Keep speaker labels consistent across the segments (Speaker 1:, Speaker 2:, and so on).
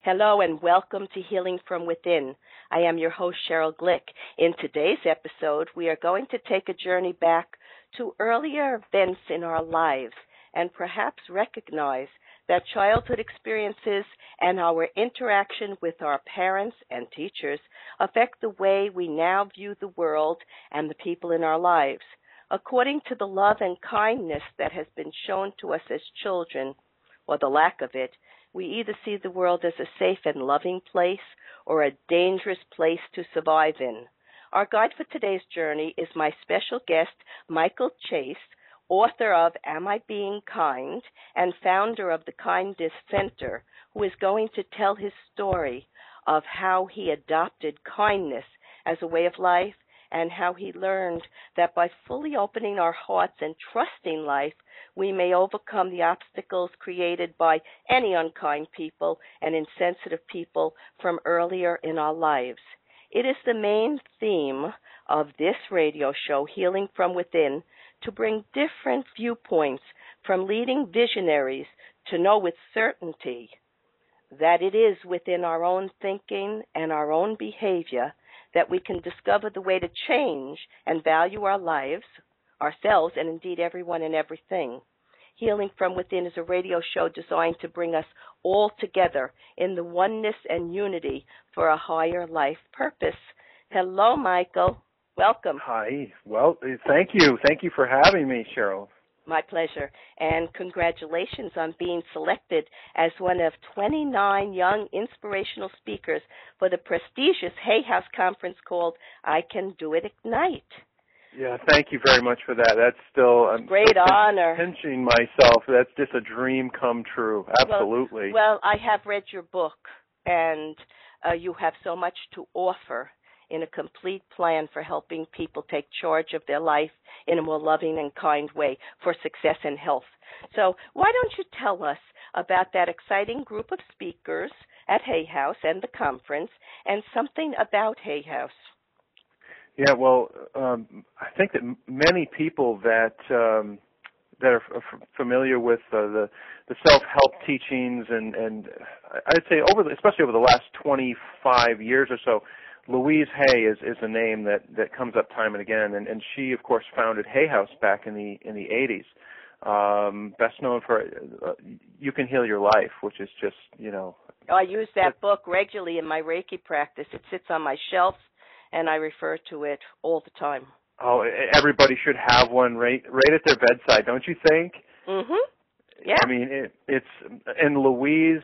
Speaker 1: Hello and welcome to Healing from Within. I am your host, Cheryl Glick. In today's episode, we are going to take a journey back to earlier events in our lives and perhaps recognize that childhood experiences and our interaction with our parents and teachers affect the way we now view the world and the people in our lives. According to the love and kindness that has been shown to us as children, or the lack of it, we either see the world as a safe and loving place or a dangerous place to survive in. Our guide for today's journey is my special guest, Michael Chase, author of Am I Being Kind and founder of the Kindness Center, who is going to tell his story of how he adopted kindness as a way of life and how he learned that by fully opening our hearts and trusting life, we may overcome the obstacles created by any unkind people and insensitive people from earlier in our lives. It is the main theme of this radio show, Healing from Within, to bring different viewpoints from leading visionaries to know with certainty that it is within our own thinking and our own behavior that we can discover the way to change and value our lives, ourselves, and indeed everyone and everything. Healing from Within is a radio show designed to bring us all together in the oneness and unity for a higher life purpose. Hello, Michael. Welcome.
Speaker 2: Hi. Well, thank you. Thank you for having me, Cheryl.
Speaker 1: My pleasure. And congratulations on being selected as one of 29 young inspirational speakers for the prestigious Hay House conference called I Can Do It Ignite.
Speaker 2: Yeah, thank you very much for that. That's still I'm
Speaker 1: great
Speaker 2: still
Speaker 1: honor.
Speaker 2: Pinching myself. That's just a dream come true. Absolutely.
Speaker 1: Well, I have read your book, and you have so much to offer in a complete plan for helping people take charge of their life in a more loving and kind way for success and health. So why don't you tell us about that exciting group of speakers at Hay House and the conference and something about Hay House?
Speaker 2: Yeah, well, I think that many people that are familiar with the self-help teachings and I'd say especially over the last 25 years or so, Louise Hay is a name that comes up time and again, and she, of course, founded Hay House back in the 80s. Best known for You Can Heal Your Life, which is just,
Speaker 1: I use that book regularly in my Reiki practice. It sits on my shelf, and I refer to it all the time.
Speaker 2: Oh, everybody should have one right at their bedside, don't you think?
Speaker 1: Mm-hmm. Yeah.
Speaker 2: I mean, it's and Louise,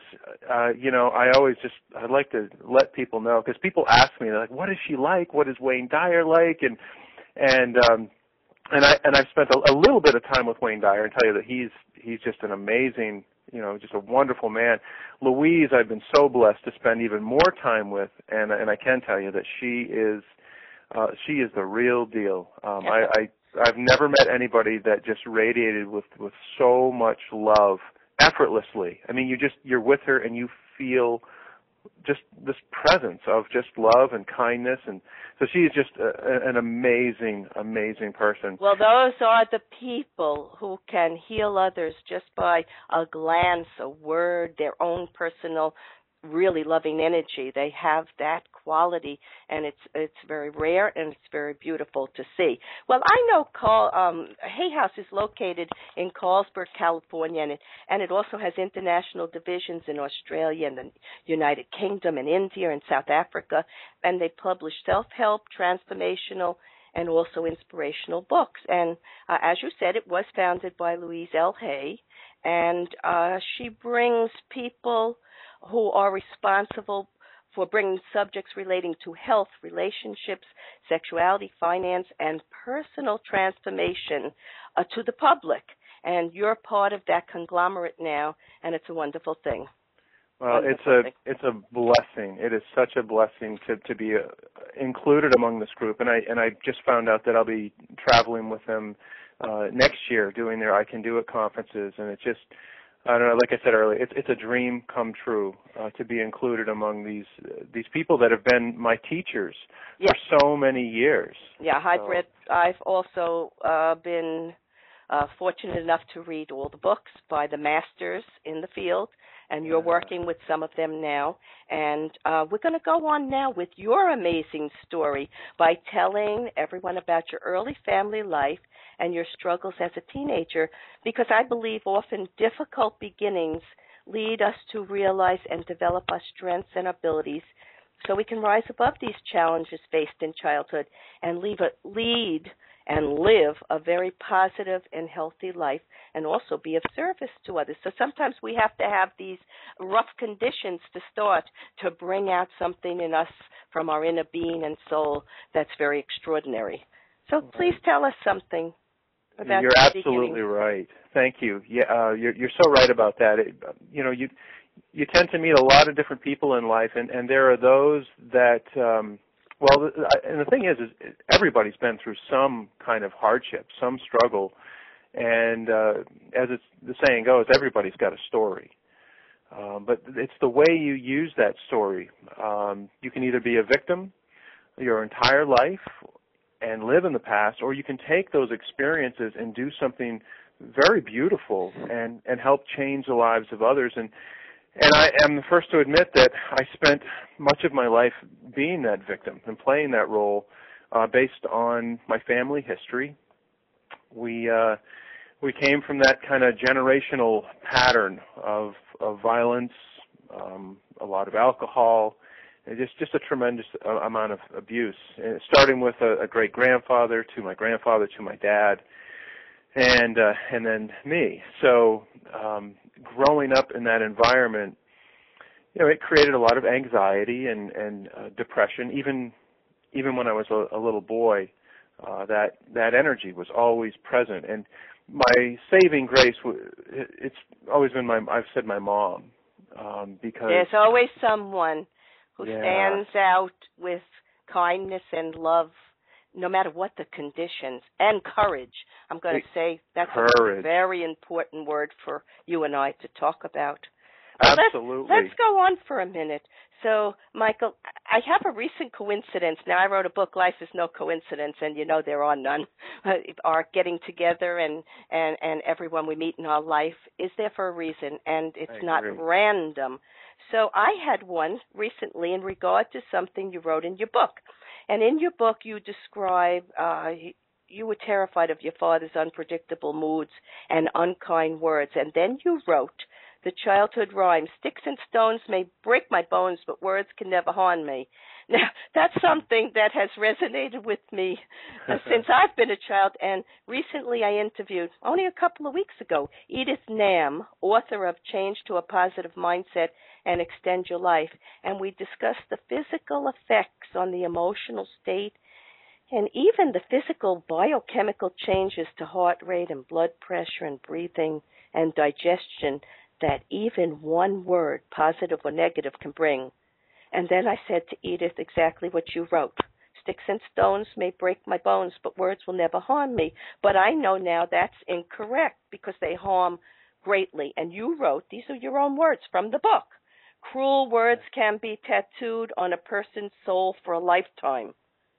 Speaker 2: I'd like to let people know, because people ask me, they're like, what is she like? What is Wayne Dyer like? And I've spent a little bit of time with Wayne Dyer and tell you that he's just an amazing, just a wonderful man. Louise, I've been so blessed to spend even more time with, and I can tell you that she is the real deal. I've never met anybody that just radiated with so much love effortlessly. I mean, you're with her and you feel just this presence of just love and kindness, and so she is just an amazing, amazing person.
Speaker 1: Well, those are the people who can heal others just by a glance, a word, their own personal really loving energy. They have that quality, and it's very rare and it's very beautiful to see. Well, I know Hay House is located in Carlsbad, California, and it also has international divisions in Australia and the United Kingdom and India and South Africa, and they publish self-help, transformational, and also inspirational books. And as you said, it was founded by Louise L. Hay, and she brings people who are responsible for bringing subjects relating to health, relationships, sexuality, finance, and personal transformation to the public. And you're part of that conglomerate now, and it's a wonderful thing.
Speaker 2: Well, it's a blessing. It is such a blessing to be included among this group. And I just found out that I'll be traveling with them next year doing their I Can Do It conferences, and it's just, I don't know, like I said earlier, it's a dream come true to be included among these people that have been my teachers for so many years.
Speaker 1: Yeah, I've also been fortunate enough to read all the books by the masters in the field, and you're working with some of them now. And we're going to go on now with your amazing story by telling everyone about your early family life and your struggles as a teenager, because I believe often difficult beginnings lead us to realize and develop our strengths and abilities so we can rise above these challenges faced in childhood and lead and live a very positive and healthy life, and also be of service to others. So sometimes we have to have these rough conditions to start to bring out something in us from our inner being and soul that's very extraordinary. So please tell us something about
Speaker 2: You're absolutely
Speaker 1: beginning.
Speaker 2: right. Thank you. Yeah, you're so right about that. You tend to meet a lot of different people in life, and there are those that and the thing is everybody's been through some kind of hardship, some struggle, and as the saying goes, everybody's got a story. But it's the way you use that story. You can either be a victim your entire life and live in the past, or you can take those experiences and do something very beautiful and help change the lives of others. And I am the first to admit that I spent much of my life being that victim and playing that role based on my family history. We came from that kind of generational pattern of violence, a lot of alcohol, and just a tremendous amount of abuse, starting with a great-grandfather to my grandfather to my dad, and then me. So growing up in that environment, it created a lot of anxiety and depression. Even when I was a little boy, that energy was always present. And my saving grace, it's always been I've said my mom, because
Speaker 1: there's always someone who
Speaker 2: Yeah.
Speaker 1: stands out with kindness and love, no matter what the conditions, and courage. I'm going to say that's a very important word for you and I to talk about. But
Speaker 2: Absolutely.
Speaker 1: Let's go on for a minute. So, Michael, I have a recent coincidence. Now, I wrote a book, Life is No Coincidence, and there are none. Our getting together and everyone we meet in our life is there for a reason, and it's not random. So I had one recently in regard to something you wrote in your book. And in your book, you describe you were terrified of your father's unpredictable moods and unkind words. And then you wrote the childhood rhyme, sticks and stones may break my bones, but words can never harm me. Now, that's something that has resonated with me since I've been a child. And recently I interviewed, only a couple of weeks ago, Edith Nam, author of Change to a Positive Mindset and Extend Your Life. And we discussed the physical effects on the emotional state and even the physical biochemical changes to heart rate and blood pressure and breathing and digestion that even one word, positive or negative, can bring. And then I said to Edith exactly what you wrote. Sticks and stones may break my bones, but words will never harm me. But I know now that's incorrect because they harm greatly. And you wrote, these are your own words from the book, cruel words can be tattooed on a person's soul for a lifetime.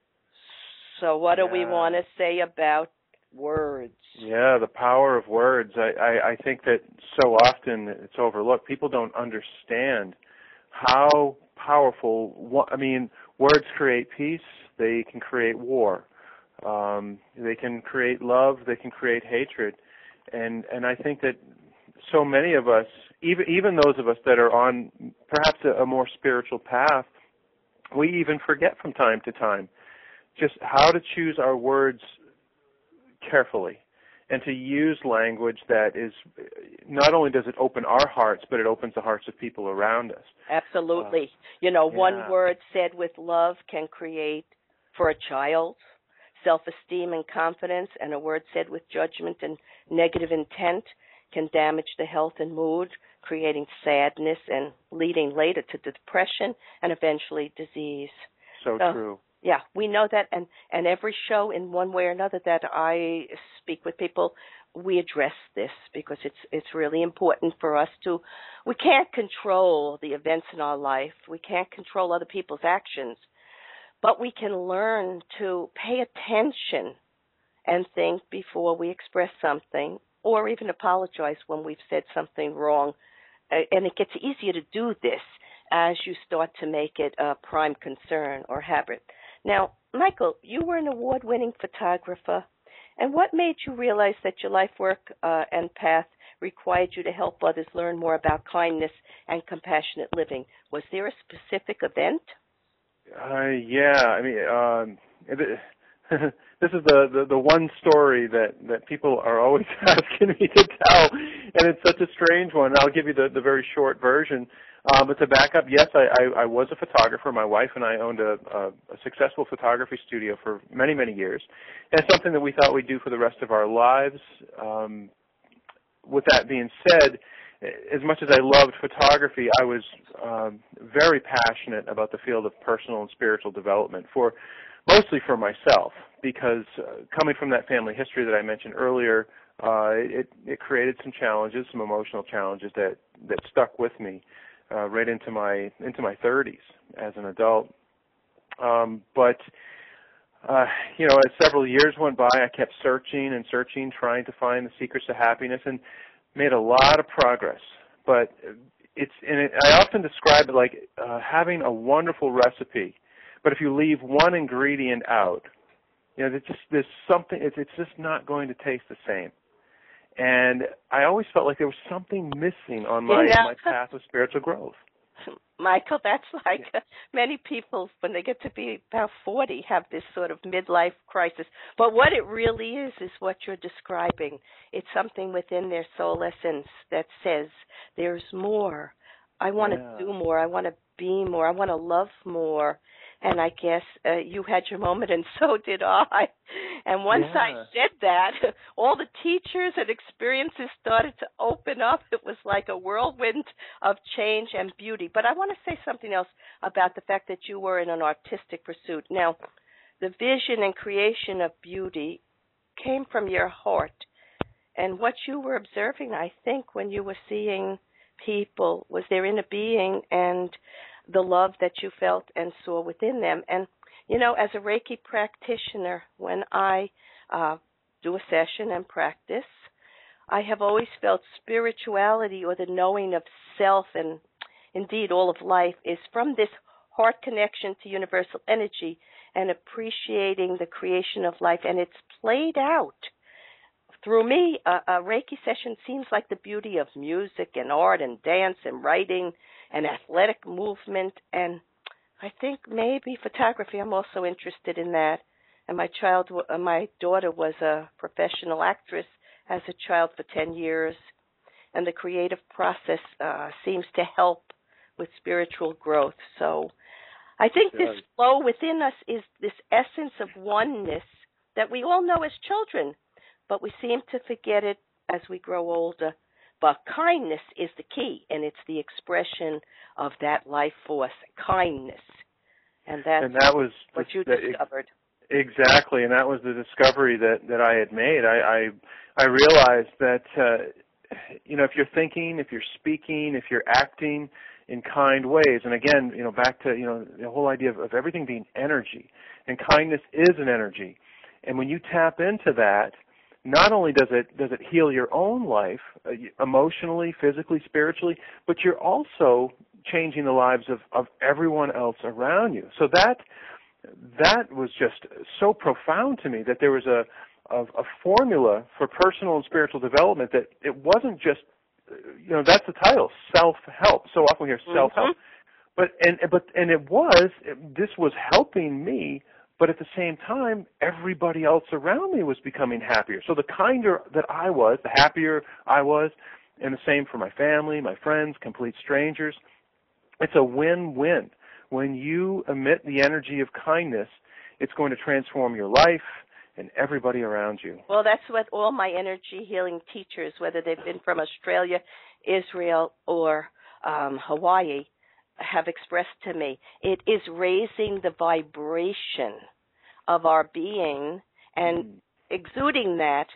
Speaker 1: So what do we want to say about words?
Speaker 2: Yeah, the power of words. I think that so often it's overlooked. People don't understand how powerful, words create peace, they can create war, they can create love, they can create hatred. And I think that so many of us, even those of us that are on perhaps a more spiritual path, we even forget from time to time just how to choose our words carefully and to use language that is, not only does it open our hearts, but it opens the hearts of people around us.
Speaker 1: Absolutely. One word said with love can create, for a child, self-esteem and confidence, and a word said with judgment and negative intent can damage the health and mood, creating sadness and leading later to depression and eventually disease.
Speaker 2: So true.
Speaker 1: Yeah, we know that, and every show in one way or another that I speak with people, we address this because it's really important for us to. We can't control the events in our life. We can't control other people's actions, but we can learn to pay attention and think before we express something or even apologize when we've said something wrong and it gets easier to do this as you start to make it a prime concern or habit. Now, Michael, you were an award-winning photographer, and what made you realize that your life work and path required you to help others learn more about kindness and compassionate living? Was there a specific event?
Speaker 2: Yeah, I mean, this is the one story that people are always asking me to tell, and it's such a strange one. I'll give you the very short version. But to back up, yes, I was a photographer. My wife and I owned a successful photography studio for many, many years, and it's something that we thought we'd do for the rest of our lives. With that being said, as much as I loved photography, I was very passionate about the field of personal and spiritual development, mostly for myself, because coming from that family history that I mentioned earlier, it created some challenges, some emotional challenges that stuck with me right into my 30s as an adult. But as several years went by, I kept searching and searching, trying to find the secrets to happiness, and made a lot of progress. But I often describe it like having a wonderful recipe, but if you leave one ingredient out, there's something. It's just not going to taste the same. And I always felt like there was something missing on my path of spiritual growth.
Speaker 1: Michael, that's like many people, when they get to be about 40, have this sort of midlife crisis. But what it really is what you're describing. It's something within their soul essence that says, there's more. I want to do more. I want to be more. I want to love more. And I guess you had your moment, and so did I. And once I said that, all the teachers and experiences started to open up. It was like a whirlwind of change and beauty. But I want to say something else about the fact that you were in an artistic pursuit. Now, the vision and creation of beauty came from your heart. And what you were observing, I think, when you were seeing people was their inner being and the love that you felt and saw within them. And, as a Reiki practitioner, when I do a session and practice, I have always felt spirituality, or the knowing of self and indeed all of life, is from this heart connection to universal energy and appreciating the creation of life. And it's played out. Through me, a Reiki session seems like the beauty of music and art and dance and writing and athletic movement. And I think maybe photography, I'm also interested in that. And my daughter was a professional actress as a child for 10 years. And the creative process seems to help with spiritual growth. So I think this flow within us is this essence of oneness that we all know as children, but we seem to forget it as we grow older. But kindness is the key, and it's the expression of that life force, kindness. And that was what you discovered.
Speaker 2: Exactly, and that was the discovery that I had made. I realized that, if you're thinking, if you're speaking, if you're acting in kind ways, and again, back to, the whole idea of everything being energy, and kindness is an energy. And when you tap into that, not only does it heal your own life, emotionally, physically, spiritually, but you're also changing the lives of everyone else around you. So that was just so profound to me, that there was a formula for personal and spiritual development, that it wasn't just, that's the title, self-help. So often we hear self-help. This was helping me. But at the same time, everybody else around me was becoming happier. So the kinder that I was, the happier I was, and the same for my family, my friends, complete strangers. It's a win-win. When you emit the energy of kindness, it's going to transform your life and everybody around you.
Speaker 1: Well, that's what all my energy healing teachers, whether they've been from Australia, Israel, or Hawaii, have expressed to me. It is raising the vibration of our being and exuding that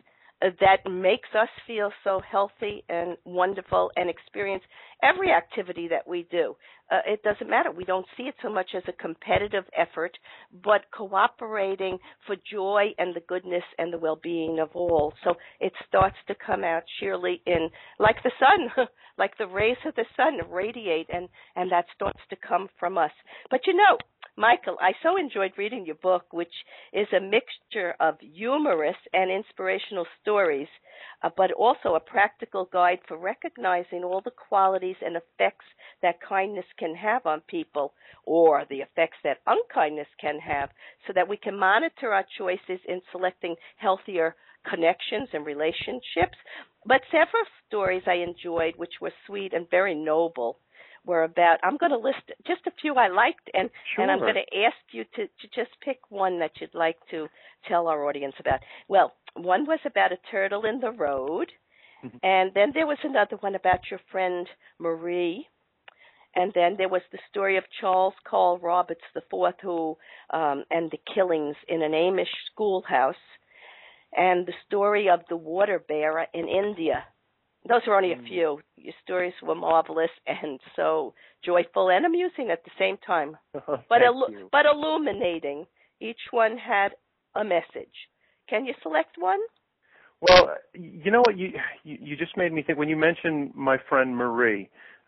Speaker 1: that makes us feel so healthy and wonderful and experience every activity that we do. It doesn't matter. We don't see it so much as a competitive effort, but cooperating for joy and the goodness and the well-being of all. So it starts to come out sheerly in, like the sun, like the rays of the sun radiate, and that starts to come from us. But Michael, I so enjoyed reading your book, which is a mixture of humorous and inspirational stories, but also a practical guide for recognizing all the qualities and effects that kindness can have on people, or the effects that unkindness can have, so that we can monitor our choices in selecting healthier connections and relationships. But several stories I enjoyed, which were sweet and very noble, were about, I'm going to list just a few I liked, and I'm going to ask you to just pick one that you'd like to tell our audience about. Well, one was about a turtle in the road, and then there was another one about your friend Marie, and then there was the story of Charles Carl Roberts IV, who and the killings in an Amish schoolhouse, and the story of the water bearer in India. Those are only a few. Your stories were marvelous and so joyful and amusing at the same time, but illuminating. Each one had a message. Can you select one?
Speaker 2: Well, you know what? You just made me think. When you mentioned my friend Marie,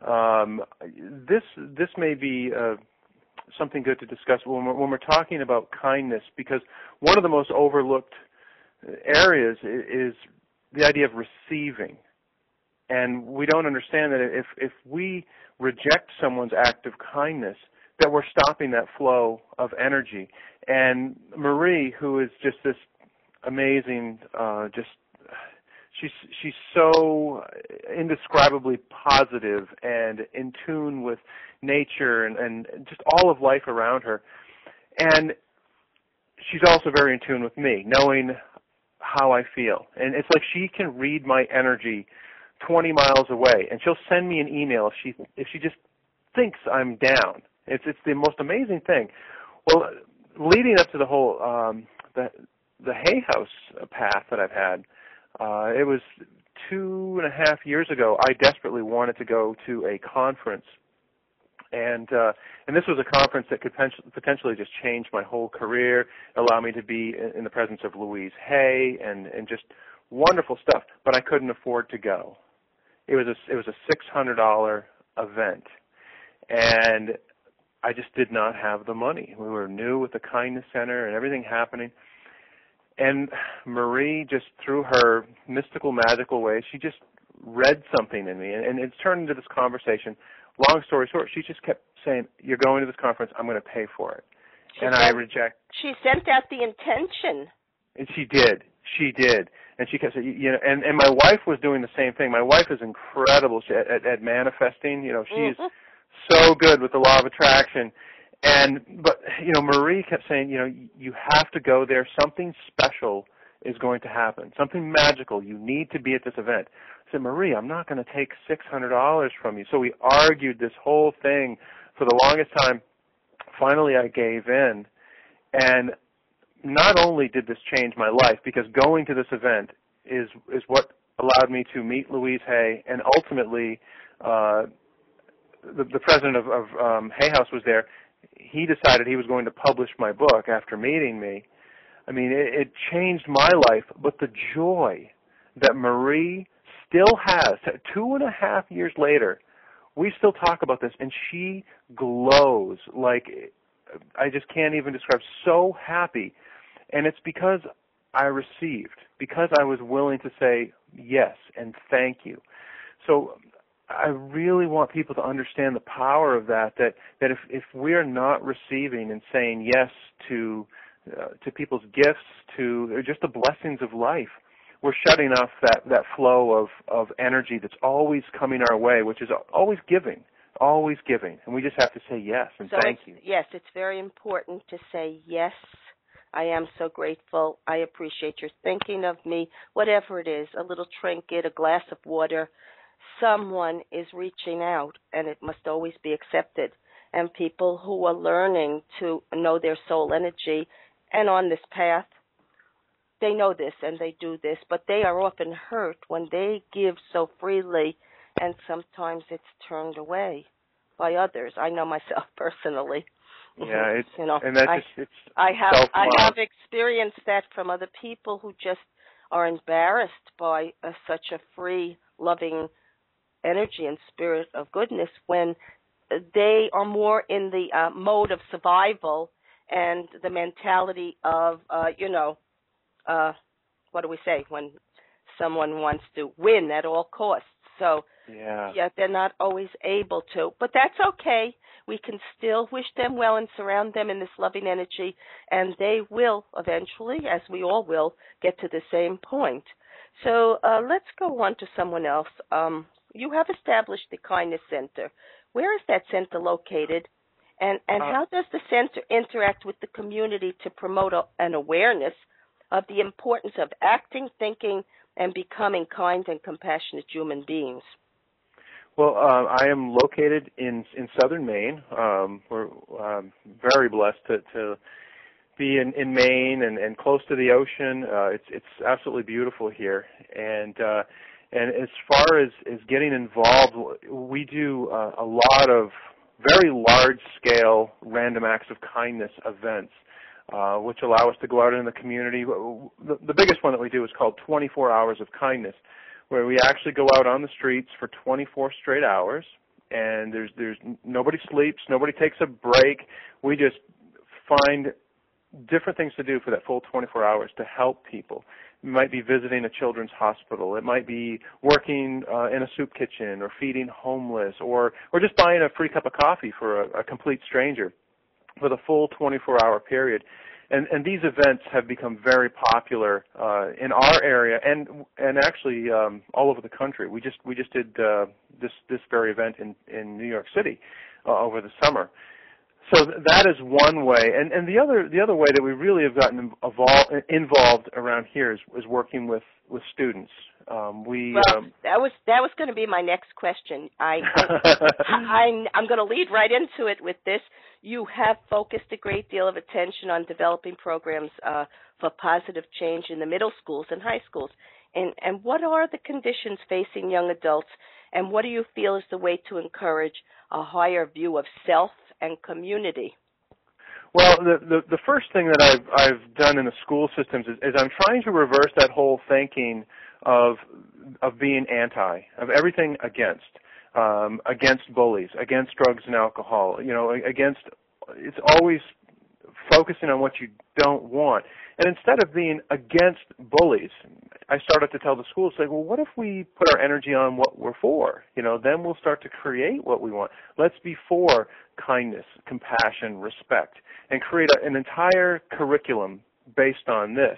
Speaker 2: this may be something good to discuss when we're talking about kindness, because one of the most overlooked areas is the idea of receiving. And we don't understand that if we reject someone's act of kindness, that we're stopping that flow of energy. And Marie, who is just this amazing, she's so indescribably positive and in tune with nature and just all of life around her. And she's also very in tune with me, knowing how I feel. And it's like she can read my energy 20 miles away, and she'll send me an email if she just thinks I'm down. It's the most amazing thing. Well, leading up to the whole the Hay House path that I've had, it was 2.5 years ago. I desperately wanted to go to a conference, and this was a conference that could potentially just change my whole career, allow me to be in the presence of Louise Hay and just wonderful stuff. But I couldn't afford to go. It was a $600 event, and I just did not have the money. We were new with the Kindness Center and everything happening. And Marie, just through her mystical, magical way, she just read something in me, and it's turned into this conversation. Long story short, she just kept saying, "You're going to this conference. I'm going to pay for it." I reject. She
Speaker 1: sent out the intention.
Speaker 2: And she did. She did. And she kept saying, and my wife was doing the same thing. My wife is incredible at manifesting. She's so good with the law of attraction. But Marie kept saying, you have to go there. Something special is going to happen. Something magical. You need to be at this event. I said, Marie, I'm not going to take $600 from you. So we argued this whole thing for the longest time. Finally, I gave in. And not only did this change my life, because going to this event is what allowed me to meet Louise Hay, and ultimately the president of Hay House was there. He decided he was going to publish my book after meeting me. I mean, it changed my life, but the joy that Marie still has, 2.5 years later, we still talk about this, and she glows like I just can't even describe, so happy. And it's because I received, because I was willing to say yes and thank you. So I really want people to understand the power of that if we're not receiving and saying yes to people's gifts, to just the blessings of life, we're shutting off that flow of energy that's always coming our way, which is always giving. And we just have to say yes and thank you.
Speaker 1: Yes, it's very important to say yes. I am so grateful. I appreciate your thinking of me. Whatever it is, a little trinket, a glass of water, someone is reaching out, and it must always be accepted. And people who are learning to know their soul energy and on this path, they know this and they do this, but they are often hurt when they give so freely, and sometimes it's turned away by others. I know myself personally.
Speaker 2: Yeah, it's
Speaker 1: you know,
Speaker 2: and that's it's
Speaker 1: I
Speaker 2: self-love.
Speaker 1: have experienced that from other people who just are embarrassed by such a free, loving energy and spirit of goodness when they are more in the mode of survival and the mentality of, what do we say, when someone wants to win at all costs. So, yeah, they're not always able to. But that's okay. We can still wish them well and surround them in this loving energy, and they will eventually, as we all will, get to the same point. So let's go on to someone else. You have established the Kindness Center. Where is that center located? And how does the center interact with the community to promote an awareness of the importance of acting, thinking, and becoming kind and compassionate human beings?
Speaker 2: Well, I am located in southern Maine. We're very blessed to be in Maine and close to the ocean. It's absolutely beautiful here. And as far as getting involved, we do a lot of very large-scale random acts of kindness events, which allow us to go out in the community. The biggest one that we do is called 24 Hours of Kindness, where we actually go out on the streets for 24 straight hours, and there's nobody sleeps, nobody takes a break. We just find different things to do for that full 24 hours to help people. It might be visiting a children's hospital. It might be working in a soup kitchen or feeding homeless or just buying a free cup of coffee for a complete stranger for the full 24-hour period. And these events have become very popular in our area and actually all over the country. We just did this very event in New York City over the summer. So that is one way, and the other way that we really have gotten involved around here is working with students. That was going to be my next question. I'm
Speaker 1: going to lead right into it with this. You have focused a great deal of attention on developing programs for positive change in the middle schools and high schools. And what are the conditions facing young adults, and what do you feel is the way to encourage a higher view of self and community?
Speaker 2: Well, the first thing that I've done in the school systems is I'm trying to reverse that whole thinking of being anti, of everything against bullies, against drugs and alcohol, it's always focusing on what you don't want. And instead of being against bullies, I started to tell the schools, well, what if we put our energy on what we're for? Then we'll start to create what we want. Let's be for kindness, compassion, respect, and create an entire curriculum based on this.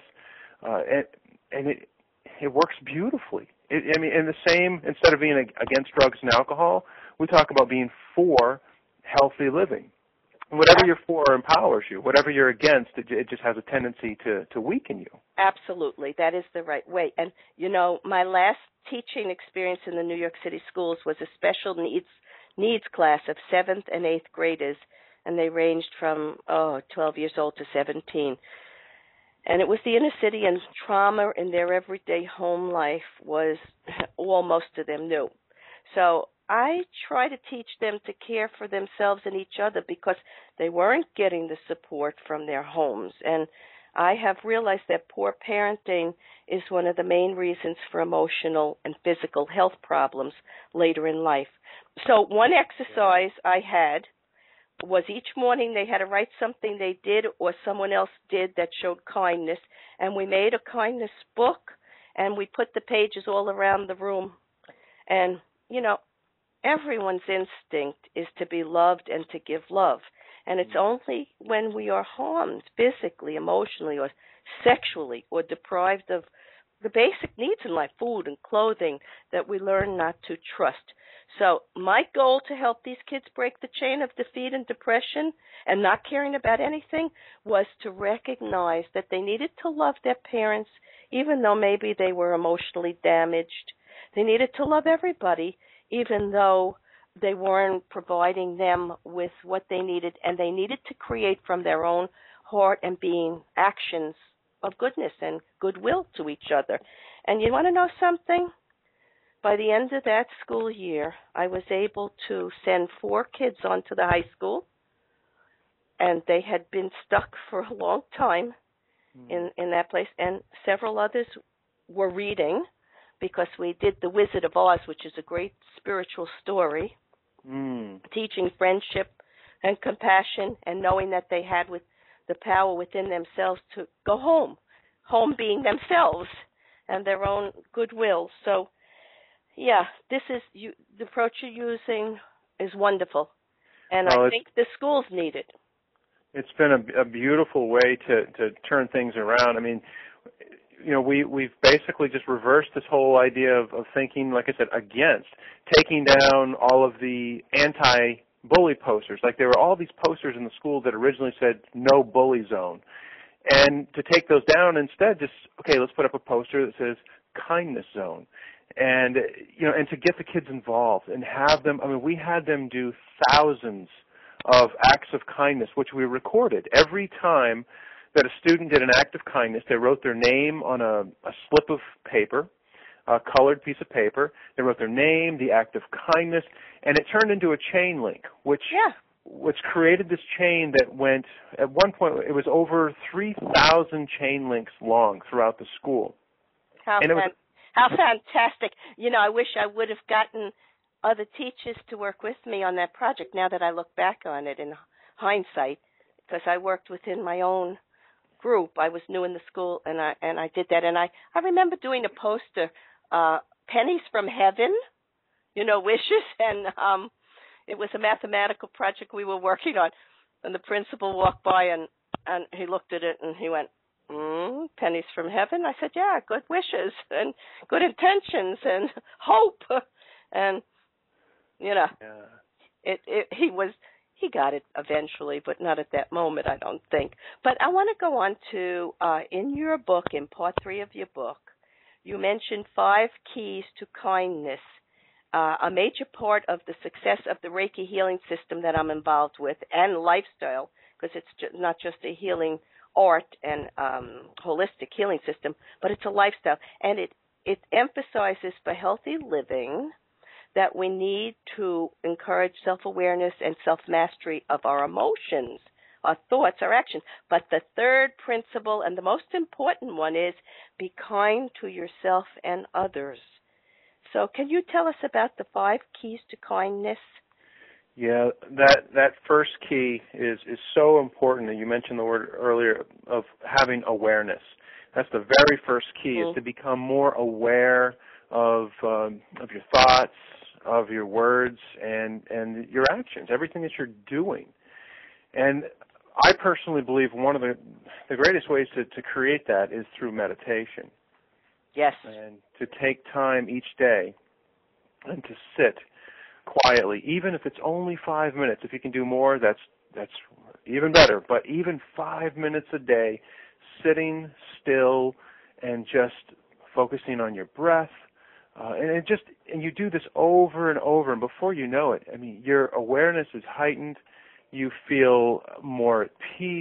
Speaker 2: And it works beautifully. And the same, instead of being against drugs and alcohol, we talk about being for healthy living. Whatever you're for empowers you. Whatever you're against, it just has a tendency to weaken you.
Speaker 1: Absolutely. That is the right way. And, my last teaching experience in the New York City schools was a special needs class of 7th and 8th graders, and they ranged from 12 years old to 17. And it was the inner city, and trauma in their everyday home life was all most of them knew. So I try to teach them to care for themselves and each other because they weren't getting the support from their homes. And I have realized that poor parenting is one of the main reasons for emotional and physical health problems later in life. So one exercise I had was each morning they had to write something they did or someone else did that showed kindness, and we made a kindness book, and we put the pages all around the room. And, everyone's instinct is to be loved and to give love. And it's only when we are harmed physically, emotionally, or sexually, or deprived of the basic needs in life, food and clothing, that we learn not to trust. So my goal to help these kids break the chain of defeat and depression and not caring about anything was to recognize that they needed to love their parents, even though maybe they were emotionally damaged. They needed to love everybody, even though they weren't providing them with what they needed, and they needed to create from their own heart and being actions of goodness and goodwill to each other. And you want to know something? By the end of that school year, I was able to send 4 kids onto the high school, and they had been stuck for a long time in that place, and several others were reading because we did The Wizard of Oz, which is a great spiritual story, teaching friendship and compassion and knowing that they had with the power within themselves to go home being themselves and their own goodwill. So, yeah, this is the approach you're using is wonderful, and I think the schools need it.
Speaker 2: It's been a beautiful way to turn things around. I mean, you know, we've basically just reversed this whole idea of thinking, like I said, against taking down all of the anti-bully posters. Like there were all these posters in the school that originally said no bully zone. And to take those down instead, just, okay, let's put up a poster that says kindness zone. And, you know, and to get the kids involved and have them, I mean, we had them do thousands of acts of kindness, which we recorded. Every time that a student did an act of kindness, they wrote their name on a slip of paper, a colored piece of paper. They wrote their name, the act of kindness, and it turned into a chain link, which created this chain that went, at one point, it was over 3,000 chain links long throughout the school.
Speaker 1: How fantastic. You know, I wish I would have gotten other teachers to work with me on that project now that I look back on it in hindsight, because I worked within my own group. I was new in the school, and I did that. And I remember doing a poster, Pennies from Heaven, you know, wishes, and it was a mathematical project we were working on. And the principal walked by, and he looked at it, and he went, pennies from heaven? I said, yeah, good wishes and good intentions and hope. And, you know, he got it eventually, but not at that moment, I don't think. But I want to go on to, in your book, in part 3 of your book, you mentioned 5 keys to kindness, a major part of the success of the Reiki healing system that I'm involved with, and lifestyle, because it's not just a healing art and holistic healing system, but it's a lifestyle. And it emphasizes for healthy living that we need to encourage self-awareness and self-mastery of our emotions, our thoughts, our actions. But the third principle, and the most important one, is be kind to yourself and others. So can you tell us about the 5 keys to kindness?
Speaker 2: Yeah, that first key is so important, and you mentioned the word earlier of having awareness. That's the very first key, is to become more aware of your thoughts, of your words, and your actions, everything that you're doing. And I personally believe one of the greatest ways to create that is through meditation.
Speaker 1: Yes.
Speaker 2: And to take time each day and to sit quietly, even if it's only 5 minutes. If you can do more, that's even better. But even 5 minutes a day, sitting still and just focusing on your breath, and you do this over and over, and before you know it, I mean, your awareness is heightened. You feel more at peace.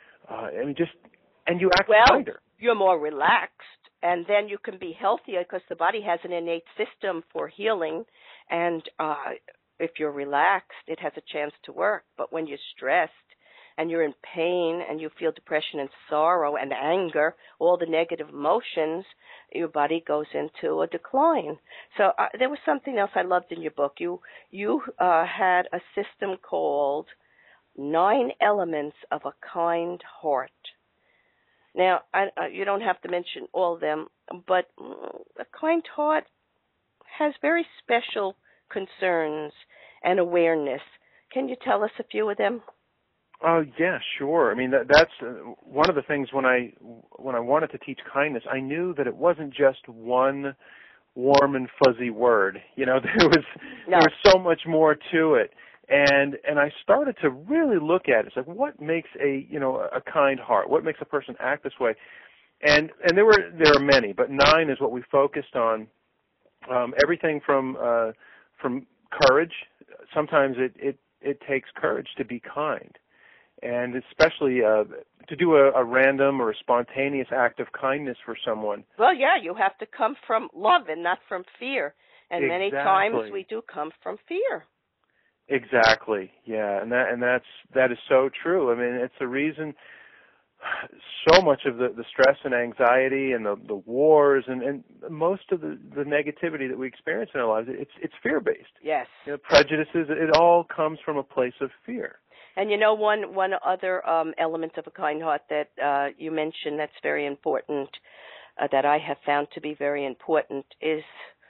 Speaker 2: And you act kinder.
Speaker 1: You're more relaxed, and then you can be healthier because the body has an innate system for healing. And if you're relaxed, it has a chance to work. But when you're stressed and you're in pain and you feel depression and sorrow and anger, all the negative emotions, your body goes into a decline. So there was something else I loved in your book. You had a system called 9 Elements of a Kind Heart. Now, you don't have to mention all of them, but a kind heart has very special concerns and awareness. Can you tell us a few of them?
Speaker 2: Oh, yeah, sure. I mean, that's one of the things when I wanted to teach kindness, I knew that it wasn't just one warm and fuzzy word. You know, there was so much more to it. And I started to really look at it. It's like, what makes a kind heart? What makes a person act this way? And there are many, but 9 is what we focused on. Everything from courage. Sometimes it takes courage to be kind, and especially to do a random or a spontaneous act of kindness for someone.
Speaker 1: Well, yeah, you have to come from love and not from fear. And many times we do come from fear.
Speaker 2: Exactly. Yeah, and that is so true. I mean, it's the reason so much of the stress and anxiety and the wars and most of the negativity that we experience in our lives, it's fear-based.
Speaker 1: Yes.
Speaker 2: Prejudices, it all comes from a place of fear.
Speaker 1: And one other element of a kind heart that you mentioned that's very important, that I have found to be very important, is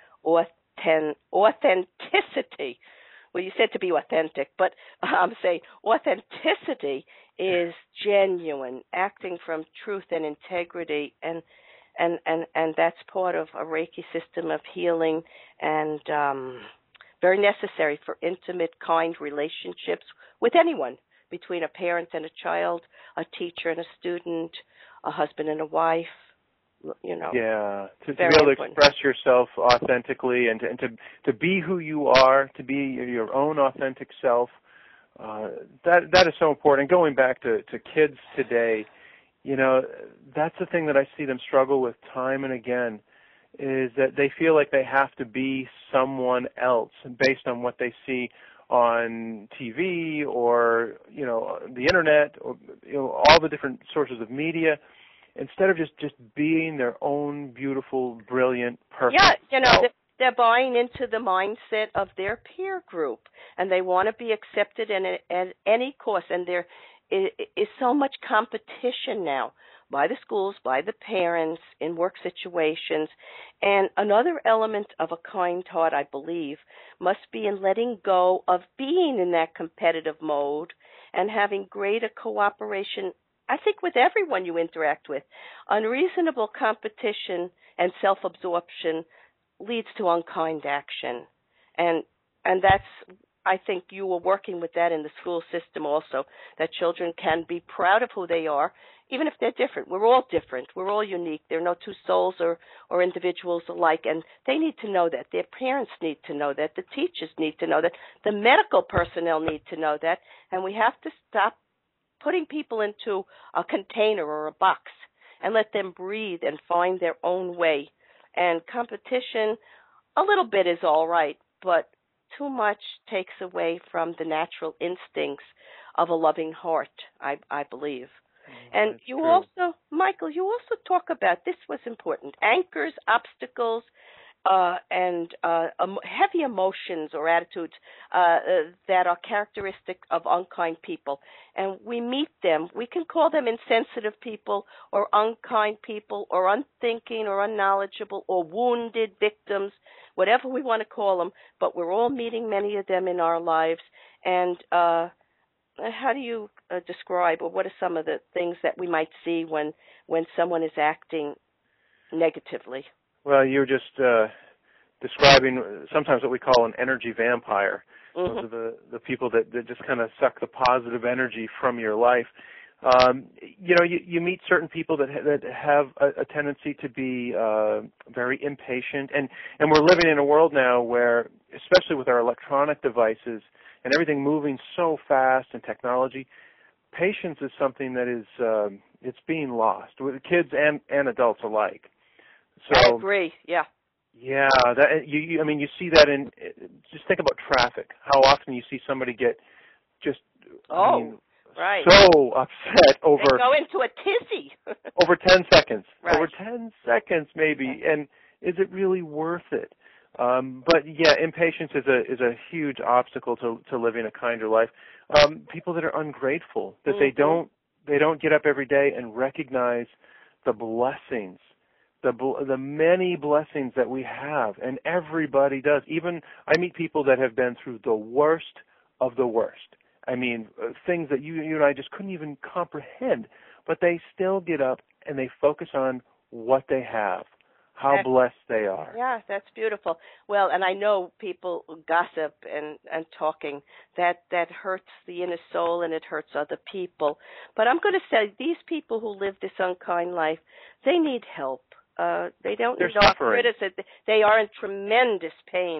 Speaker 1: authenticity. Well, you said to be authentic, but I'm saying authenticity is genuine, acting from truth and integrity, and that's part of a Reiki system of healing, and very necessary for intimate, kind relationships with anyone, between a parent and a child, a teacher and a student, a husband and a wife.
Speaker 2: Yeah, to be able to express yourself authentically and to be who you are, to be your own authentic self. That is so important. And going back to kids today, that's the thing that I see them struggle with time and again, is that they feel like they have to be someone else based on what they see on TV or the internet or all the different sources of media, instead of just being their own beautiful, brilliant, perfect self.
Speaker 1: They're buying into the mindset of their peer group, and they want to be accepted at any cost. And there is so much competition now by the schools, by the parents, in work situations. And another element of a kind heart, I believe, must be in letting go of being in that competitive mode and having greater cooperation, I think, with everyone you interact with. Unreasonable competition and self-absorption leads to unkind action. And that's, I think you were working with that in the school system also, that children can be proud of who they are, even if they're different. We're all different. We're all unique. There are no two souls or individuals alike, and they need to know that. Their parents need to know that. The teachers need to know that. The medical personnel need to know that. And we have to stop putting people into a container or a box and let them breathe and find their own way. And competition, a little bit is all right, but too much takes away from the natural instincts of a loving heart, I believe. And you
Speaker 2: true.
Speaker 1: also, Michael, you also talk about, this was important, anchors, obstacles, and heavy emotions or attitudes that are characteristic of unkind people. And we meet them. We can call them insensitive people or unkind people or unthinking or unknowledgeable or wounded victims, whatever we want to call them, but we're all meeting many of them in our lives. And how do you describe, or what are some of the things that we might see when someone is acting negatively?
Speaker 2: Well, you're just describing sometimes what we call an energy vampire.
Speaker 1: Mm-hmm.
Speaker 2: Those are the people that just kind of suck the positive energy from your life. You meet certain people that have a tendency to be very impatient, and we're living in a world now where, especially with our electronic devices and everything moving so fast in technology, patience is something that is it's being lost with kids and adults alike. So,
Speaker 1: I agree. Yeah.
Speaker 2: Yeah, that you see that in, just think about traffic. How often you see somebody get just
Speaker 1: right.
Speaker 2: so upset over,
Speaker 1: they go into a tizzy
Speaker 2: over 10 seconds.
Speaker 1: Right.
Speaker 2: Over 10 seconds maybe. And is it really worth it? But yeah, impatience is a huge obstacle to living a kinder life. People that are ungrateful, that
Speaker 1: mm-hmm.
Speaker 2: they don't get up every day and recognize the blessings, the many blessings that we have, and everybody does. Even I meet people that have been through the worst of the worst. I mean, things that you and I just couldn't even comprehend, but they still get up and they focus on what they have, how blessed they are.
Speaker 1: Yeah, that's beautiful. Well, and I know people gossip and talking, that hurts the inner soul and it hurts other people. But I'm going to say these people who live this unkind life, they need help. They don't need our criticism. They are in tremendous pain.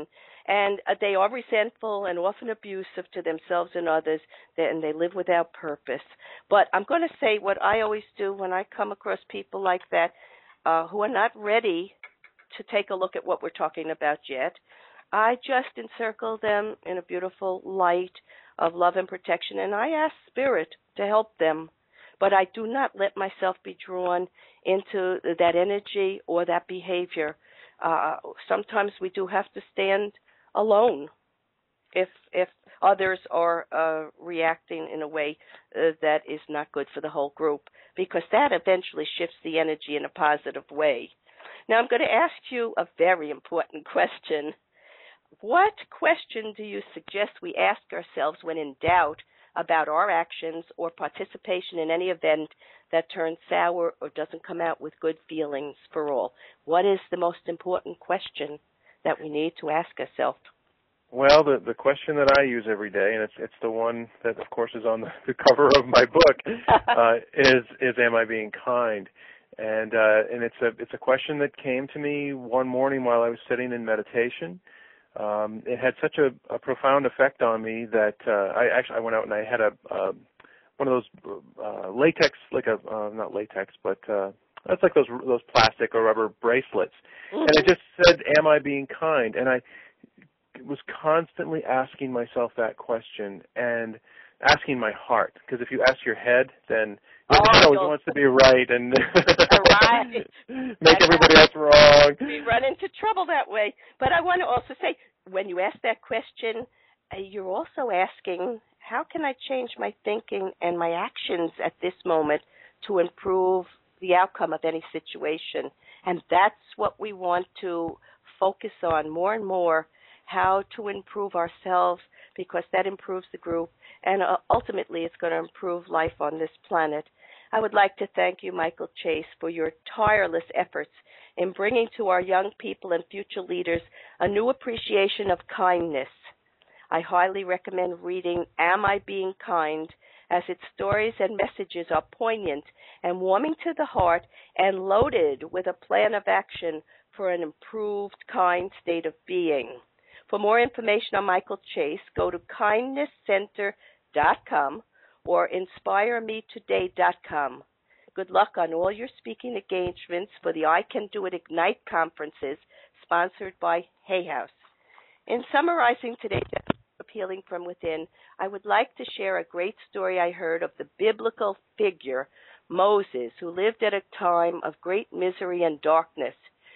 Speaker 1: And they are resentful and often abusive to themselves and others, and they live without purpose. But I'm going to say what I always do when I come across people like that who are not ready to take a look at what we're talking about yet. I just encircle them in a beautiful light of love and protection, and I ask Spirit to help them. But I do not let myself be drawn into that energy or that behavior. Sometimes we do have to stand alone if others are reacting in a way that is not good for the whole group, because that eventually shifts the energy in a positive way. Now I'm going to ask you a very important question. What question do you suggest we ask ourselves when in doubt about our actions or participation in any event that turns sour or doesn't come out with good feelings for all? What is the most important question that we need to ask ourselves?
Speaker 2: Well, the question that I use every day, and it's the one that, of course, is on the cover of my book, is am I being kind? And it's a question that came to me one morning while I was sitting in meditation. It had such a profound effect on me that I went out and I had one of those latex, not latex, but that's like those plastic or rubber bracelets. Mm-hmm. And it just said, "Am I being kind?" And I was constantly asking myself that question and asking my heart, because if you ask your head, then your head always wants to be right and make everybody else wrong.
Speaker 1: We run into trouble that way. But I want to also say, when you ask that question, you're also asking, how can I change my thinking and my actions at this moment to improve the outcome of any situation? And that's what we want to focus on more and more, how to improve ourselves, because that improves the group, and ultimately it's going to improve life on this planet. I would like to thank you, Michael Chase, for your tireless efforts in bringing to our young people and future leaders a new appreciation of kindness. I highly recommend reading Am I Being Kind, as its stories and messages are poignant and warming to the heart and loaded with a plan of action for an improved, kind state of being. For more information on Michael Chase, go to kindnesscenter.com or inspiremetoday.com. Good luck on all your speaking engagements for the I Can Do It Ignite conferences sponsored by Hay House. In summarizing today's episode of Healing from Within, I would like to share a great story I heard of the biblical figure Moses, who lived at a time of great misery and darkness.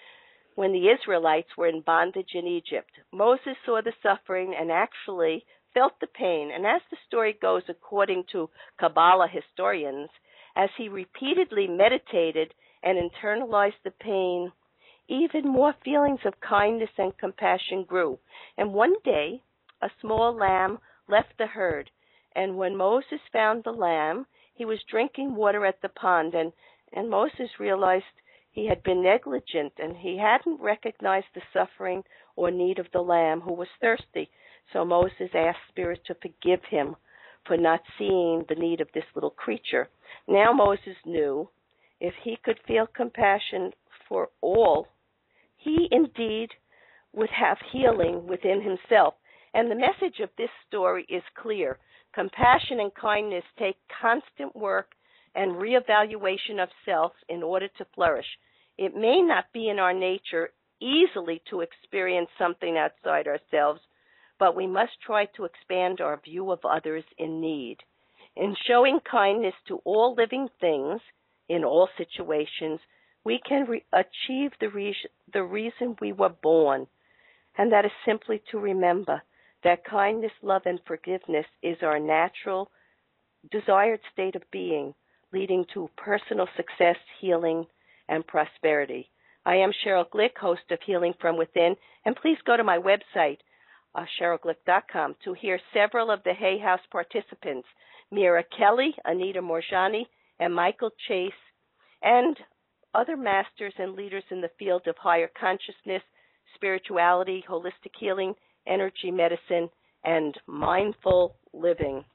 Speaker 1: When the Israelites were in bondage in Egypt, Moses saw the suffering and actually felt the pain. And as the story goes, according to Kabbalah historians, as he repeatedly meditated and internalized the pain, even more feelings of kindness and compassion grew. And one day, a small lamb left the herd. And when Moses found the lamb, he was drinking water at the pond. And Moses realized he had been negligent, and he hadn't recognized the suffering or need of the lamb who was thirsty. So Moses asked Spirit to forgive him for not seeing the need of this little creature. Now Moses knew if he could feel compassion for all, he indeed would have healing within himself. And the message of this story is clear. Compassion and kindness take constant work and reevaluation of self in order to flourish. It may not be in our nature easily to experience something outside ourselves, but we must try to expand our view of others in need. In showing kindness to all living things in all situations, we can achieve the reason we were born, and that is simply to remember that kindness, love, and forgiveness is our natural, desired state of being, leading to personal success, healing, and prosperity. I am Cheryl Glick, host of Healing from Within, and please go to my website, CherylGlick.com, to hear several of the Hay House participants, Mira Kelly, Anita Morjani, and Michael Chase, and other masters and leaders in the field of higher consciousness, spirituality, holistic healing, energy medicine, and mindful living.